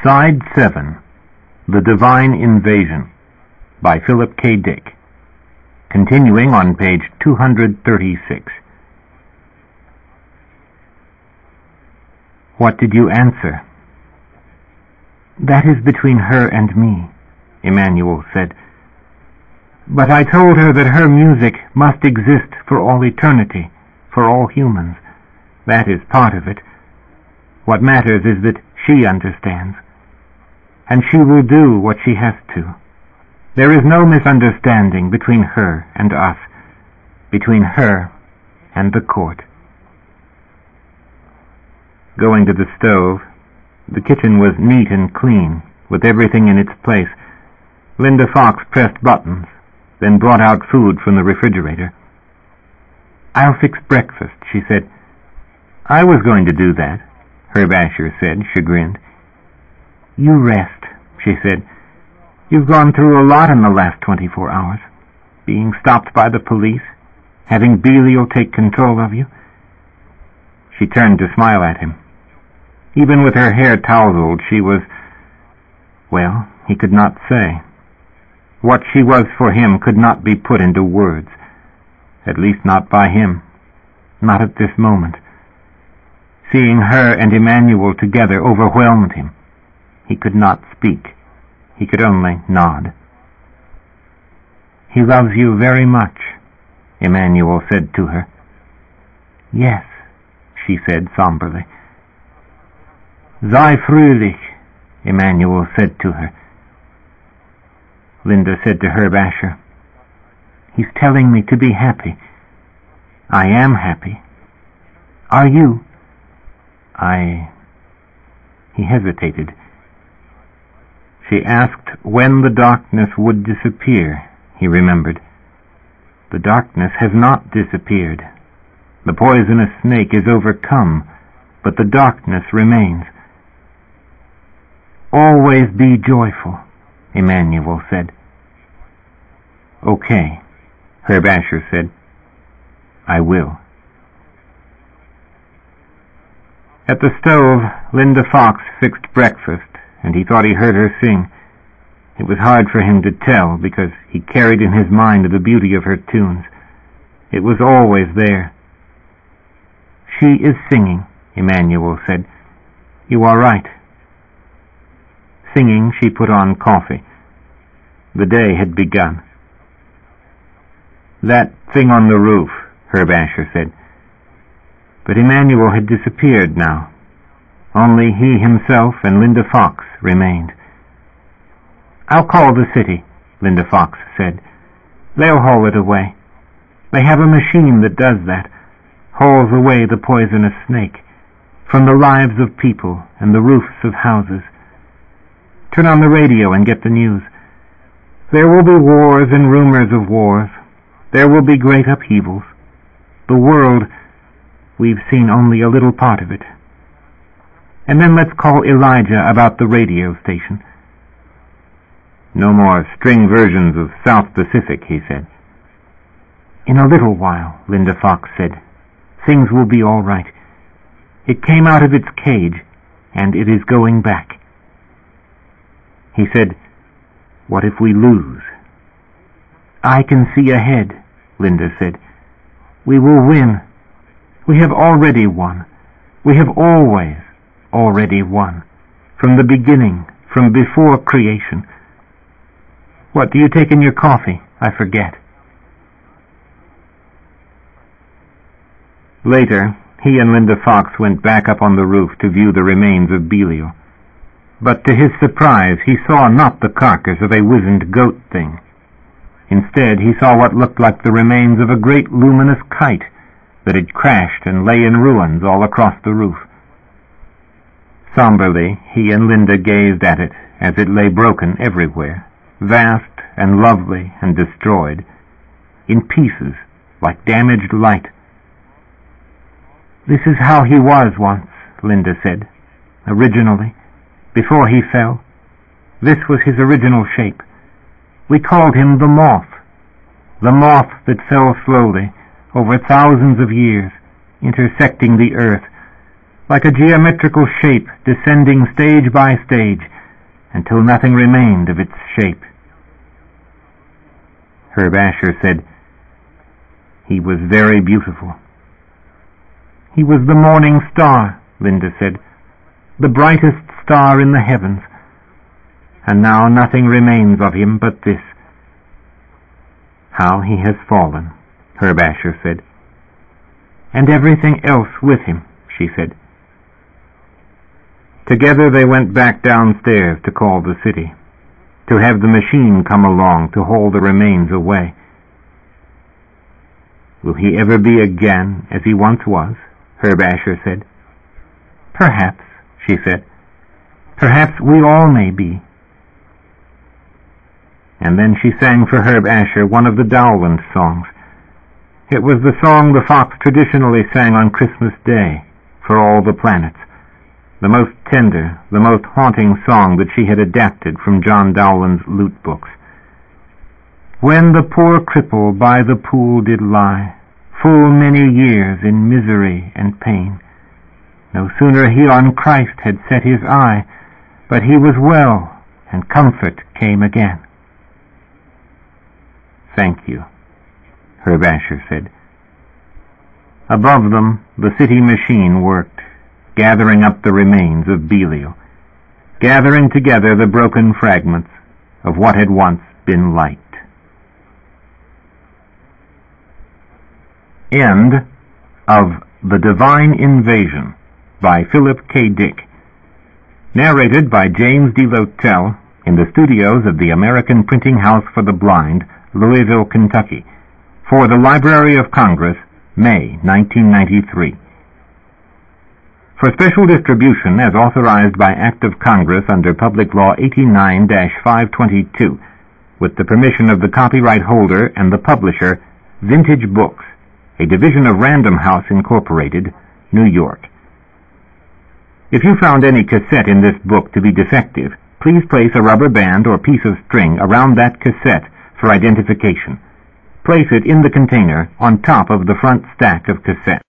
Side 7, The Divine Invasion, by Philip K. Dick. Continuing on page 236. What did you answer? That is between her and me, Emmanuel said. But I told her that her music must exist for all eternity, for all humans. That is part of it. What matters is that she understands. And she will do what she has to. There is no misunderstanding between her and us, between her and the court. Going to the stove, the kitchen was neat and clean, with everything in its place. Linda Fox pressed buttons, then brought out food from the refrigerator. I'll fix breakfast, she said. I was going to do that, Herb Asher said, chagrined. You rest, she said. You've gone through a lot in the last 24 hours. Being stopped by the police, having Belial take control of you. She turned to smile at him. Even with her hair tousled, she was, well, he could not say. What she was for him could not be put into words, at least not by him, not at this moment. Seeing her and Emmanuel together overwhelmed him. He could not speak. He could only nod. He loves you very much, Emmanuel said to her. Yes, she said somberly. Sei fröhlich, Emmanuel said to her. Linda said to Herb Asher, He's telling me to be happy. I am happy. Are you? He hesitated. She asked when the darkness would disappear, he remembered. The darkness has not disappeared. The poisonous snake is overcome, but the darkness remains. Always be joyful, Emmanuel said. Okay, Herb Asher said. I will. At the stove, Linda Fox fixed breakfast, and he thought he heard her sing. It was hard for him to tell, because he carried in his mind the beauty of her tunes. It was always there. She is singing, Emmanuel said. You are right. Singing, she put on coffee. The day had begun. That thing on the roof, Herb Asher said. But Emmanuel had disappeared now. Only he himself and Linda Fox remained. I'll call the city, Linda Fox said. They'll haul it away. They have a machine that does that, hauls away the poisonous snake from the lives of people and the roofs of houses. Turn on the radio and get the news. There will be wars and rumors of wars. There will be great upheavals. The world, we've seen only a little part of it. And then let's call Elijah about the radio station. No more string versions of South Pacific, he said. In a little while, Linda Fox said. Things will be all right. It came out of its cage, and it is going back. He said, What if we lose? I can see ahead, Linda said. We will win. We have already won. We have always already won. From the beginning, from before creation. What do you take in your coffee? I forget. Later, he and Linda Fox went back up on the roof to view the remains of Belial. But to his surprise, he saw not the carcass of a wizened goat thing. Instead, he saw what looked like the remains of a great luminous kite that had crashed and lay in ruins all across the roof. Somberly, he and Linda gazed at it as it lay broken everywhere, vast and lovely and destroyed, in pieces like damaged light. This is how he was once, Linda said, originally, before he fell. This was his original shape. We called him the moth that fell slowly over thousands of years, intersecting the earth, like a geometrical shape descending stage by stage, until nothing remained of its shape. Herb Asher said, "He was very beautiful." "He was the morning star," Linda said, "the brightest star in the heavens. And now nothing remains of him but this." "How he has fallen," Herb Asher said. "And everything else with him," she said. Together they went back downstairs to call the city, to have the machine come along to haul the remains away. "Will he ever be again as he once was?" Herb Asher said. "Perhaps," she said. "Perhaps we all may be." And then she sang for Herb Asher one of the Dowland songs. It was the song the Fox traditionally sang on Christmas Day for all the planets, the most tender, the most haunting song that she had adapted from John Dowland's lute books. "When the poor cripple by the pool did lie, full many years in misery and pain, no sooner he on Christ had set his eye, but he was well, and comfort came again." "Thank you," Herb Asher said. Above them, the city machine worked, gathering up the remains of Belial, gathering together the broken fragments of what had once been light. End of The Divine Invasion by Philip K. Dick. Narrated by James D. Lotell in the studios of the American Printing House for the Blind, Louisville, Kentucky, for the Library of Congress, May 1993. For special distribution as authorized by Act of Congress under Public Law 89-522, with the permission of the copyright holder and the publisher, Vintage Books, a division of Random House Incorporated, New York. If you found any cassette in this book to be defective, please place a rubber band or piece of string around that cassette for identification. Place it in the container on top of the front stack of cassettes.